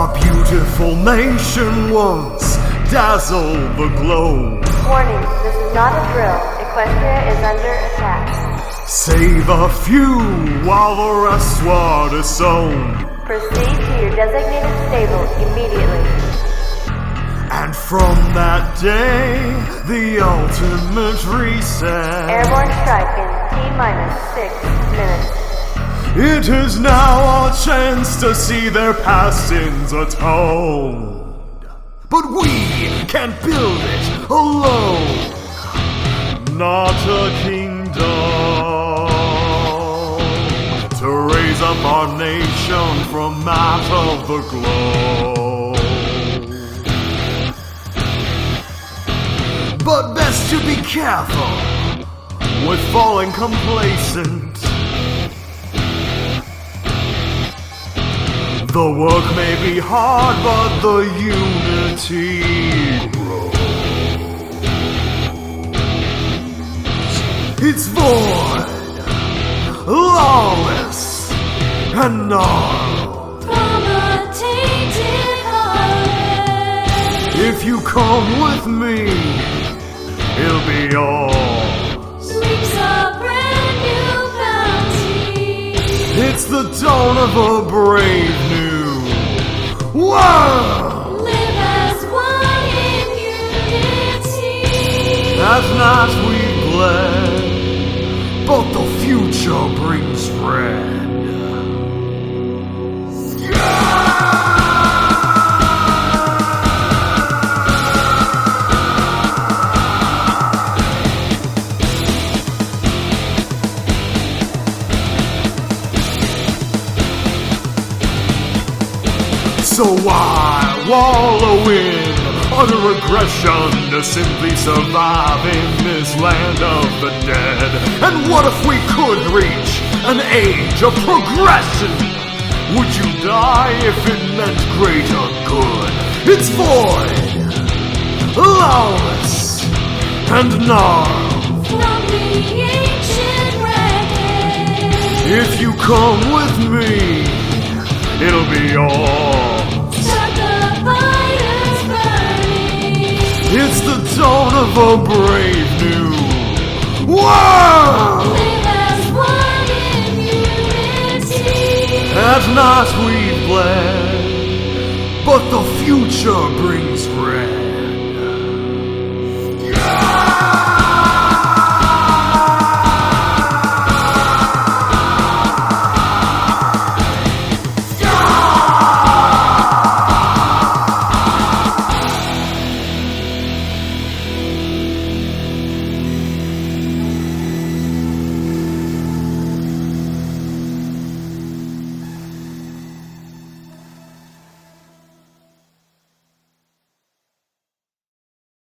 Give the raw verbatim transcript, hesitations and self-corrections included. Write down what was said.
Our beautiful nation once dazzled the globe. Warning, this is not a drill. Equestria is under attack. Save a few while the rest were disowned. Proceed to your designated stable immediately. And from that day, the ultimate reset. Airborne strike in T-minus six minutes. It is now our chance to see their past sins atoned. But we can't build it alone. Not a kingdom to raise up our nation from out of the globe. But best to be careful with falling complacent. The work may be hard, but the unity grows. It's void, lawless, and gnarled. From a tainted heart. If you come with me, it'll be yours. Reaps a brand new bounty. It's the dawn of a brave new world. Live as one in unity. As nights we bled, but the future brings red. So why wallow in utter aggression to simply survive in this land of the dead? And what if we could reach an age of progression? Would you die if it meant greater good? It's void, lawless, and gnarled. From the ancient wreckage. If you come with me, it'll be yours. Start the fires burning. It's the dawn of a brave new world. Live as one in unity. At night we bled, but the future brings red.